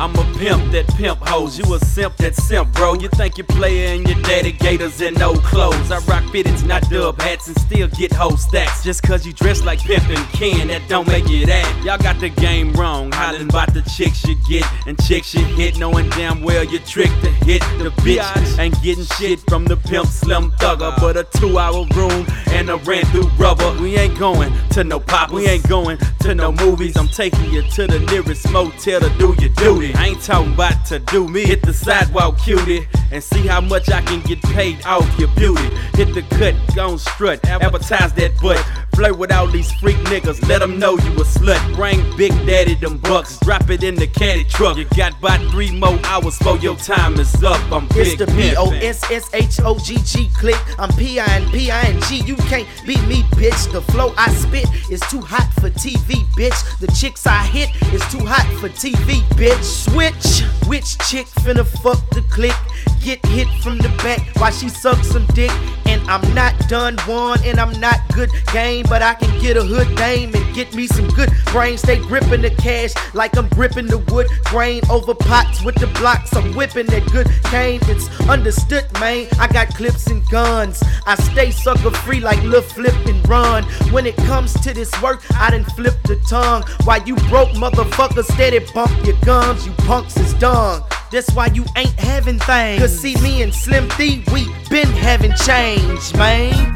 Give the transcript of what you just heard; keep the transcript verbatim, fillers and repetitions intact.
I'm a pimp that pimp hoes. You a simp that simp, bro. You think you playin' your daddy gators and no clothes. I rock fitteds, not dub hats, and still get whole stacks. Just cause you dress like Pimpin' Ken, that don't make it that. Y'all got the game wrong, hollering about the chicks you get and chicks you hit, knowing damn well you trick to hit the bitch. Ain't getting shit from the pimp Slim Thugger, but a two hour room and a ran through rubber. We ain't going to no pop, we ain't going to no movies. I'm taking you to the nearest motel to do your duty. I ain't talking about to do me. Hit the sidewalk, cutie, and see how much I can get paid off your beauty. Hit the cut, gon' strut, advertise that butt. Flirt with all these freak niggas, let them know you a slut. Bring Big Daddy them bucks, drop it in the caddy truck. You got about three more hours before your time is up. I'm It's Big the B O S S H O G G click. I'm P I N P I N G. You can't beat me, bitch. The flow I spit is too hot for T V, bitch. The chicks I hit is too hot for T V, bitch. Switch, which chick finna fuck the click? Get hit from the back while she sucks some dick. And I'm not done one, and I'm not good game, but I can get a hood dame and get me some good brains. Stay gripping the cash like I'm gripping the wood grain over pots with the blocks. I'm whipping that good cane. It's understood, man. I got clips and guns. I stay sucker free like Lil Flip and Run. When it comes to this work, I done flip the tongue. While you broke motherfuckers steady bump your gums, you punks is done. That's why you ain't having things. Cause see me and Slim D, we been having change, man.